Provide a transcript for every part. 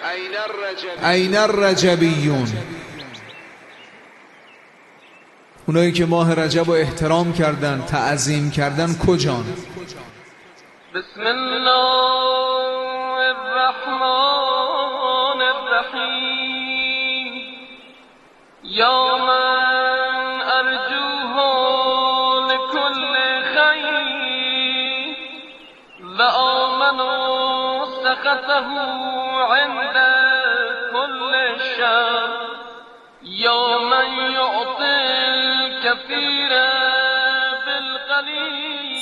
این الرجبیون، اونایی که ماه رجب رو احترام کردن، تعظیم کردن، کجان؟ بسم الله الرحمن الرحیم یا من ارجوه لكل خیر و آمنوا سخطه عند كل شر یا من یعطی الكثیر بالقلیل.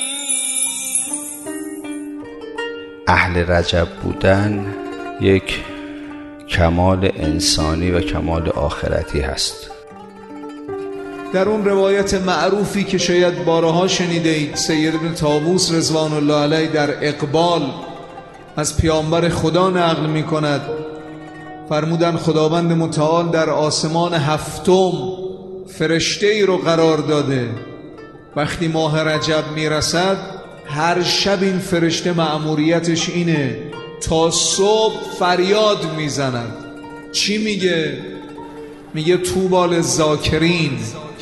اهل رجب بودن یک کمال انسانی و کمال آخرتی هست. در اون روایت معروفی که شاید بارها شنیده اید، سید ابن طاووس رضوان الله علیه در اقبال از پیامبر خدا نقل می کند، فرمودن خداوند متعال در آسمان هفتم فرشته ای رو قرار داده، وقتی ماه رجب می رسد هر شب این فرشته مأموریتش اینه تا صبح فریاد می زند. چی میگه؟ میگه طوبی للذاکرین،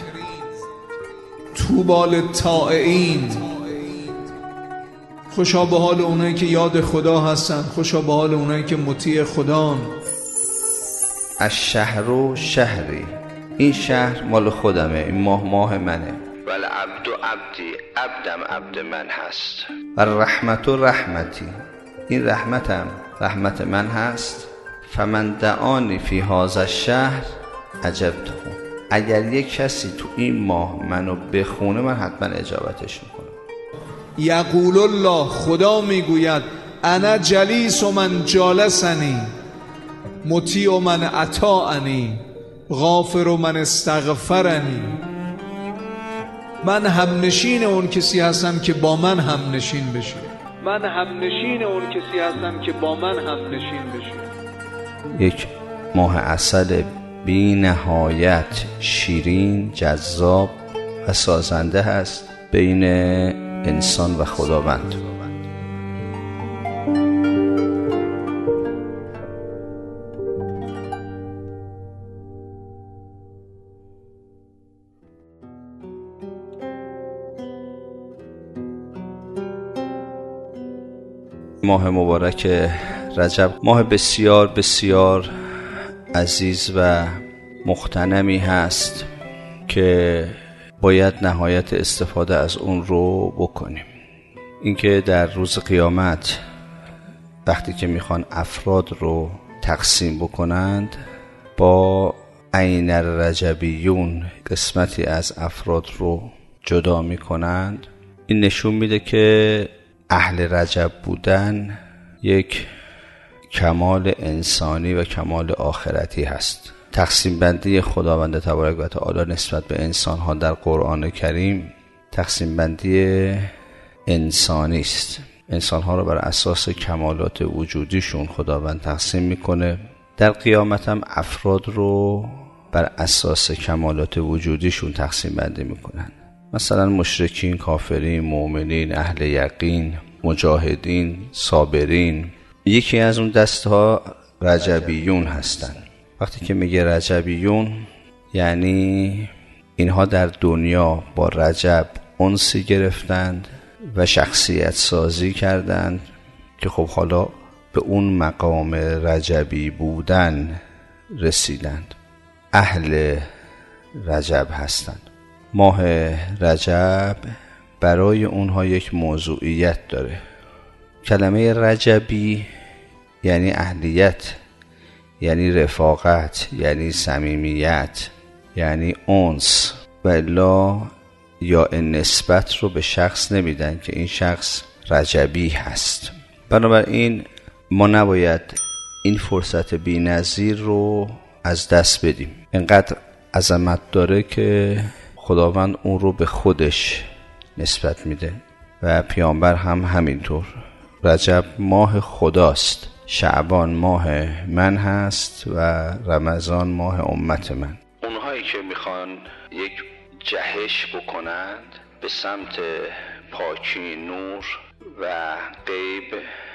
طوبی للطائعین، خوشا به حال اونایی که یاد خدا هستن، خوشا به حال اونایی که مطیع خدان. الشهر شهری، این شهر مال خودمه، این ماه منه. والعبد عبدی، عبدم عبد من هست. و رحمت رحمتی، این رحمت من هست. فمن دعانی فی هذا الشهر اجبته، اگر یک کسی تو این ماه منو بخونه من حتما اجابتش میکنم. یقول الله، خدا میگوید انا جلیس من جالسنی، مطیع من اطاعنی، غافر من استغفرنی. من همنشین اون کسی هستم که با من همنشین بشه، من همنشین اون کسی هستم که با من همنشین بشه. یک ماه عسل بی نهایت شیرین، جذاب و سازنده هست بین انسان و خداوند. ماه مبارک رجب ماه بسیار بسیار عزیز و مغتنمی هست که باید نهایت استفاده از اون رو بکنیم. اینکه در روز قیامت وقتی که میخوان افراد رو تقسیم بکنند با این الرجبیون قسمتی از افراد رو جدا میکنند، این نشون میده که اهل رجب بودن یک کمال انسانی و کمال آخرتی هست. تقسیم بندی خداوند تبارک و تعالی نسبت به انسان ها در قرآن کریم تقسیم بندی انسانی است. انسان ها رو بر اساس کمالات وجودیشون خداوند تقسیم میکنه. در قیامت هم افراد رو بر اساس کمالات وجودیشون تقسیم بندی میکنن. مثلا مشرکین، کافرین، مؤمنین، اهل یقین، مجاهدین، صابرین. یکی از اون دستها رجبیون هستن. وقتی که میگه رجبیون یعنی اینها در دنیا با رجب انسی گرفتند و شخصیت سازی کردند که خب حالا به اون مقام رجبی بودن رسیدند. اهل رجب هستند. ماه رجب برای اونها یک موضوعیت داره. کلمه رجبی یعنی اهلیت، یعنی رفاقت، یعنی صمیمیت، یعنی انس، و الا یا نسبت رو به شخص نمیدن که این شخص رجبی هست. بنابراین ما نباید این فرصت بی‌نظیر رو از دست بدیم. اینقدر عظمت داره که خداوند اون رو به خودش نسبت میده و پیامبر هم همینطور. رجب ماه خداست، شعبان ماه من هست و رمضان ماه امت من. اونهایی که میخوان یک جهش بکنند به سمت پاکی، نور و غیب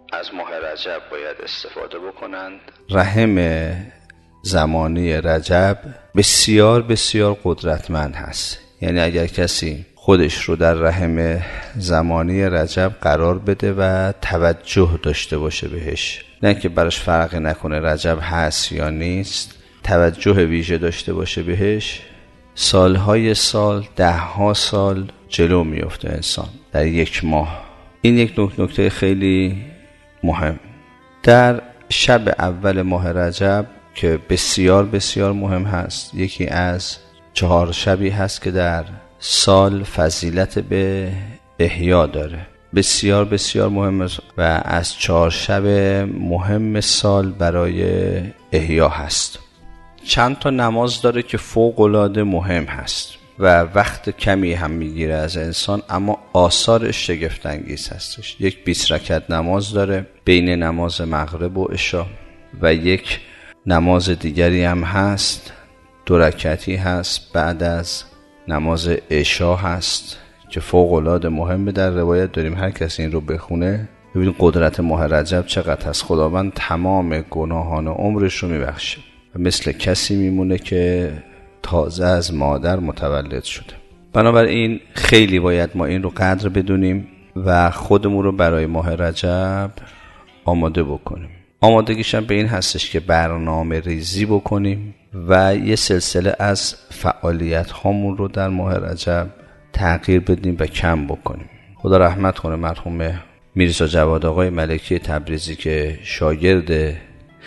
از ماه رجب باید استفاده بکنند. رحم زمانی رجب بسیار بسیار قدرتمند هست. یعنی اگر کسی خودش رو در رحم زمانی رجب قرار بده و توجه داشته باشه بهش، نه که براش فرقی نکنه رجب هست یا نیست، توجه ویژه داشته باشه بهش، سالهای سال، دهها سال جلو میفته انسان در یک ماه. این یک نکته خیلی مهم. در شب اول ماه رجب که بسیار بسیار مهم هست، یکی از 4 شبی هست که در سال فضیلت به احیا داره، بسیار بسیار مهم و از 4 شب مهم سال برای احیا هست. چند تا نماز داره که فوق العاده مهم هست و وقت کمی هم میگیره از انسان، اما آثارش شگفت انگیز هستش. یک 20 رکعت نماز داره بین نماز مغرب و عشا و یک نماز دیگری هم هست 2 رکعتی هست بعد از نماز عشا هست که فوق العاده مهمه. در روایت داریم هر کسی این رو بخونه ببین قدرت ماه رجب چقدر هست. خداوند تمام گناهان عمرش رو میبخشه و مثل کسی میمونه که تازه از مادر متولد شده. بنابراین خیلی باید ما این رو قدر بدونیم و خودمون رو برای ماه رجب آماده بکنیم. آمادگیش هم به این هستش که برنامه ریزی بکنیم و یه سلسله از فعالیت هامون رو در ماه رجب تغییر بدیم و کم بکنیم. خدا رحمت کنه مرحوم میرزا جواد آقای ملکی تبریزی که شاگرد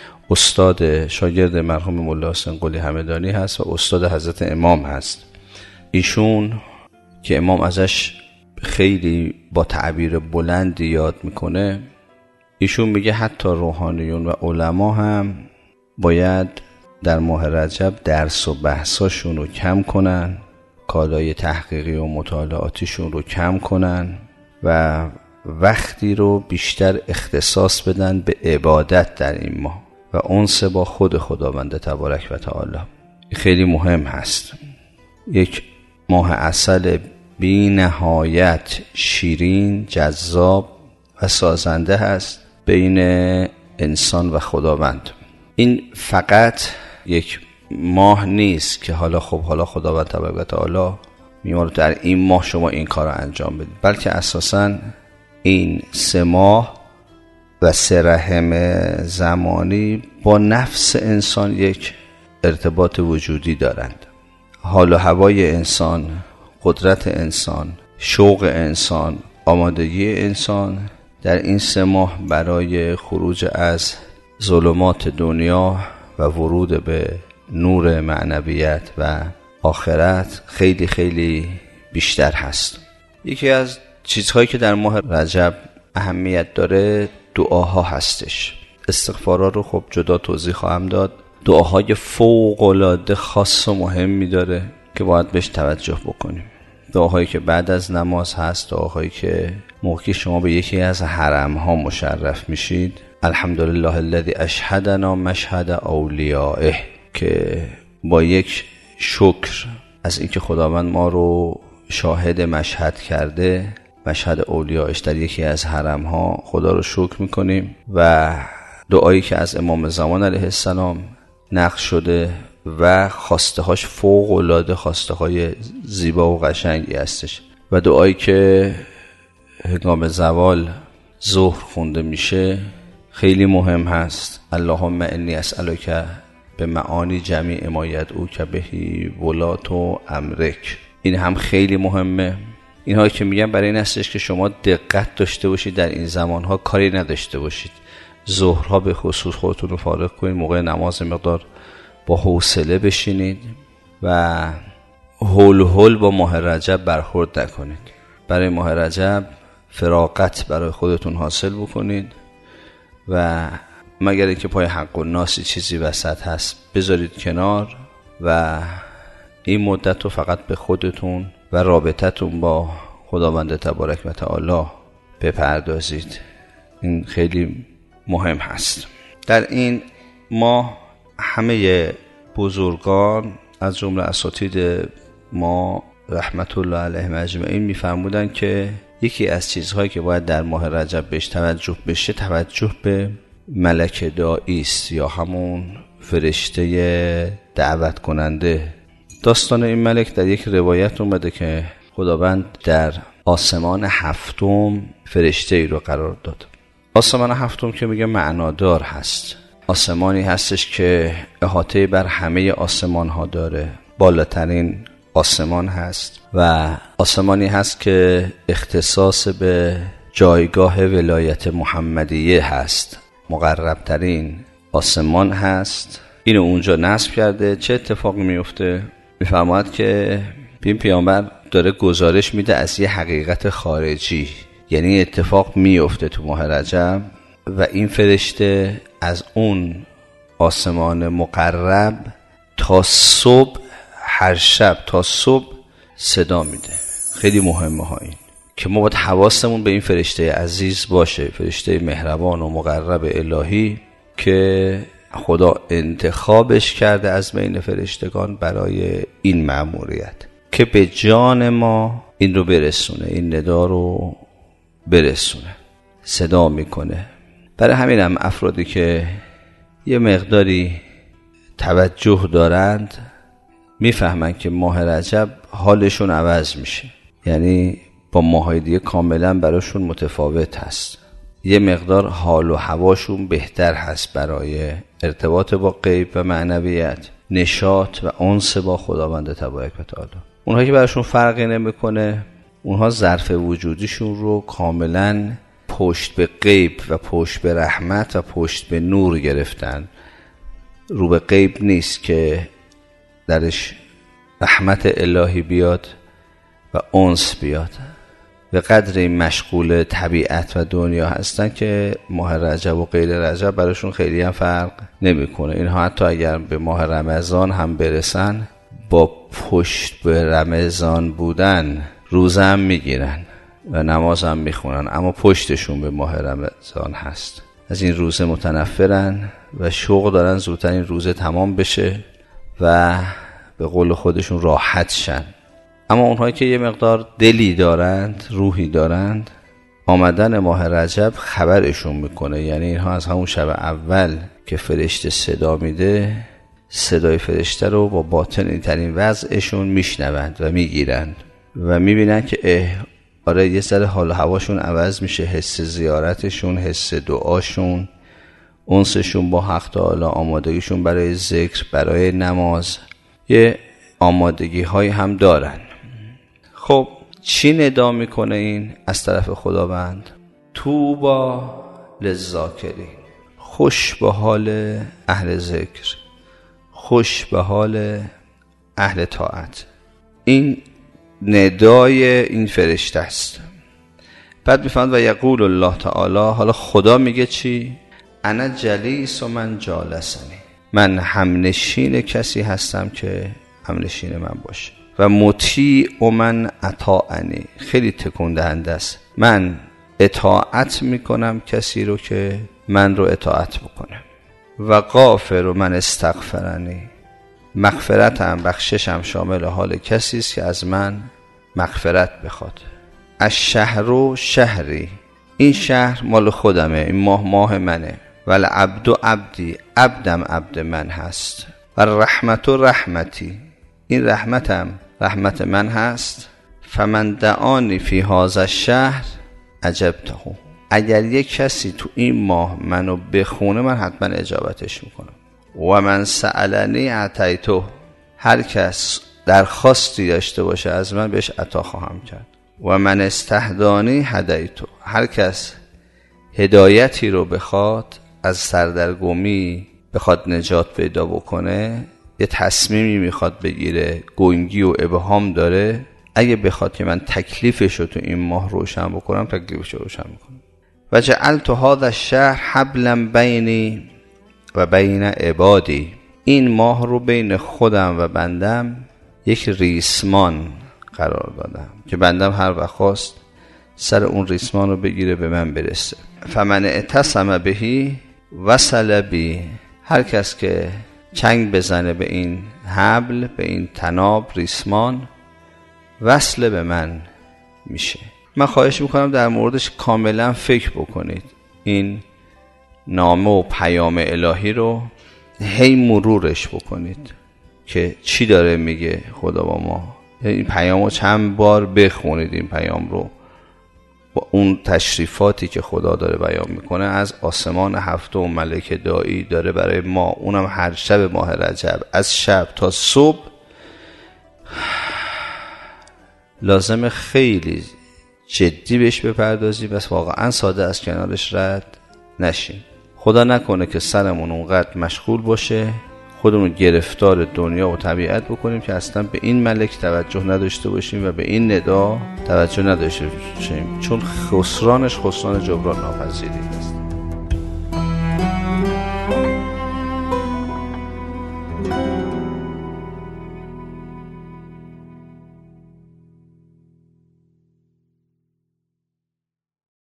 مرحوم مولا حسین قلی همدانی هست و استاد حضرت امام هست. ایشون که امام ازش خیلی با تعبیر بلندی یاد میکنه، ایشون میگه حتی روحانیون و علما هم باید در ماه رجب درس و بحثاشون رو کم کنن، کالای تحقیقی و مطالعاتیشون رو کم کنن و وقتی رو بیشتر اختصاص بدن به عبادت در این ماه و انس با خود خداوند تبارک و تعالی. خیلی مهم هست. یک ماه عسل بی نهایت شیرین، جذاب و سازنده هست بین انسان و خداوند. این فقط یک ماه نیست که حالا خداوند تبارک و تعالی می‌فرماید در این ماه شما این کار رو انجام بدید، بلکه اساساً این 3 ماه و 3 رحم زمانی با نفس انسان یک ارتباط وجودی دارند. حال و هوای انسان، قدرت انسان، شوق انسان، آمادگی انسان در این 3 ماه برای خروج از ظلمات دنیا و ورود به نور معنویت و آخرت خیلی خیلی بیشتر هست. یکی از چیزهایی که در ماه رجب اهمیت داره دعاها هستش. استغفارا رو خب جدا توضیح خواهم داد. دعاهای فوق العاده خاص و مهمی داره که باید بهش توجه بکنیم. دعاهایی که بعد از نماز هست، دعاهایی که موقعی شما به یکی از حرم‌ها مشرف میشید، الحمدلله الذی اشهدنا مشهد اولیائه، که با یک شکر از اینکه خداوند ما رو شاهد مشهد کرده، مشهد اولیائش در یکی از حرم‌ها، خدا رو شکر میکنیم و دعایی که از امام زمان علیه السلام نقل شده و خواسته هاش فوق العاده خواسته های زیبا و قشنگی هستش و دعایی که هنگام زوال ظهر خونده میشه خیلی مهم هست. اللهم انی اسألک به معانی جمیع ما یدعوک بهی ولات و امرک. این هم خیلی مهمه. اینهایی که میگم برای این هستش که شما دقت داشته باشید، در این زمانها کاری نداشته باشید. ظهرها به خصوص خودتون رو فارغ کنید، موقع نماز مقدار با حوصله بشینید و هول با ماه رجب برخورد نکنید. برای ماه رجب فراغت برای خودتون حاصل بکنید و مگر اینکه پای حق و ناسی چیزی وسط هست بذارید کنار و این مدت رو فقط به خودتون و رابطتون با خداوند تبارک و تعالی بپردازید. این خیلی مهم هست. در این ماه همه بزرگان از جمله اساتید ما رحمت الله علیهم اجمعین میفرمودن که یکی از چیزهایی که باید در ماه رجب بهش توجه بشه توجه به ملک داعی است یا همون فرشته دعوت کننده. داستان این ملک در یک روایت اومده که خداوند در آسمان هفتم فرشته ای رو قرار داد. آسمان هفتم که میگه معنادار هست، آسمانی هستش که احاطه بر همه آسمان ها داره، بالاترین آسمان هست و آسمانی هست که اختصاص به جایگاه ولایت محمدیه هست، مقربترین آسمان هست. اینو اونجا نصب کرده. چه اتفاقی میفته؟ میفرماید که این پیامبر داره گزارش میده از یه حقیقت خارجی، یعنی اتفاق میفته تو ماه رجب و این فرشته از اون آسمان مقرب تا صبح، هر شب تا صبح صدا میده. خیلی مهمه ها این که ما باید حواسمون به این فرشته عزیز باشه، فرشته مهربان و مقرب الهی که خدا انتخابش کرده از بین فرشتگان برای این مأموریت که به جان ما این رو برسونه، این ندا رو برسونه، صدا میکنه. برای همین هم افرادی که یه مقداری توجه دارند میفهمن که ماه رجب حالشون عوض میشه، یعنی با ماهای دیگه کاملا براشون متفاوت هست. یه مقدار حال و هواشون بهتر هست برای ارتباط با غیب و معنویت، نشاط و انس با خداوند تبارک و تعالی. اونها که براشون فرقی نمیکنه، اونها ظرف وجودیشون رو کاملا پشت به غیب و پشت به رحمت و پشت به نور گرفتن. رو به غیب نیست که درش رحمت الهی بیاد و انس بیاد. به قدر این مشغول طبیعت و دنیا هستن که ماه رجب و غیر رجب براشون خیلی هم فرق نمیکنه. اینها حتی اگر به ماه رمضان هم برسن، با پشت به رمضان بودن روزه هم میگیرن و نماز هم میخونن، اما پشتشون به ماه رمضان هست. از این روزه متنفرن و شوق دارن زودتر این روزه تمام بشه و به قول خودشون راحت شن. اما اونهایی که یه مقدار دلی دارند، روحی دارند، آمدن ماه رجب خبرشون میکنه. یعنی اینها از همون شب اول که فرشته صدا میده، صدای فرشته رو با باطنی ترین وضعشون میشنوند و میگیرند و میبینن که آره یه ذره حال و هواشون عوض میشه، حس زیارتشون، حس دعاشون، انسشون با حق تعالی، آمادگیشون برای ذکر، برای نماز، یه آمادگی های هم دارن. خب چی ندا میکنه این از طرف خداوند؟ توبا للذاکرین، خوش به حال اهل ذکر، خوش به حال اهل طاعت. این ندای این فرشته است. بعد میفهمد و یقول الله تعالی، حالا خدا میگه چی؟ انا جلیس و من جالسنی، من همنشین کسی هستم که همنشین من باشه و مطیع و من اطاعنی، خیلی تکون دهنده است، من اطاعت میکنم کسی رو که من رو اطاعت بکنه و غافر و من استغفرنی، مغفرتم، بخششم شامل حال کسی است که از من مغفرت بخواد. از شهر و شهری، این شهر مال خودمه، این ماه منه، ولی عبد و عبدی، عبدم عبد من هست، و رحمت و رحمتی، این رحمتم رحمت من هست. فمن دعانی فی هذا الشهر اجبته، اگر یک کسی تو این ماه منو بخونه من حتما اجابتش میکنم. و من سألنی اعطیته، هر کس درخواستی داشته باشه از من بهش عطا خواهم کرد. و من استهدانی هدیته، هر کس هدایتی رو بخواد، از سردرگمی بخواد نجات پیدا بکنه، یه تصمیمی میخواد بگیره، گنگی و ابهام داره، اگه بخواد که من تکلیفش رو تو این ماه روشن بکنم، تکلیفش رو روشن میکنم. و جعلت هذا الشهر حبلا بینی و بین عبادی، این ماه رو بین خودم و بندم یک ریسمان قرار دادم که بندم هر وقت خواست سر اون ریسمان رو بگیره به من برسه. فمن اعتصم بهی وصل بی، هر کس که چنگ بزنه به این حبل، به این تناب ریسمان، وصل به من میشه. من خواهش میکنم در موردش کاملا فکر بکنید. این نامه و پیام الهی رو هی مرورش بکنید که چی داره میگه خدا با ما. این پیام رو چند بار بخونید، این پیام رو با اون تشریفاتی که خدا داره بیان میکنه از آسمان هفته و ملک دایی داره برای ما، اونم هر شب ماه رجب از شب تا صبح. لازمه خیلی جدی بهش بپردازیم، بس واقعا ساده از کنارش رد نشیم. خدا نکنه که سرمون اونقدر مشغول باشه خودمون گرفتار دنیا و طبیعت بکنیم که اصلا به این ملک توجه نداشته باشیم و به این ندا توجه نداشته باشیم، چون خسرانش خسران جبران ناپذیری است.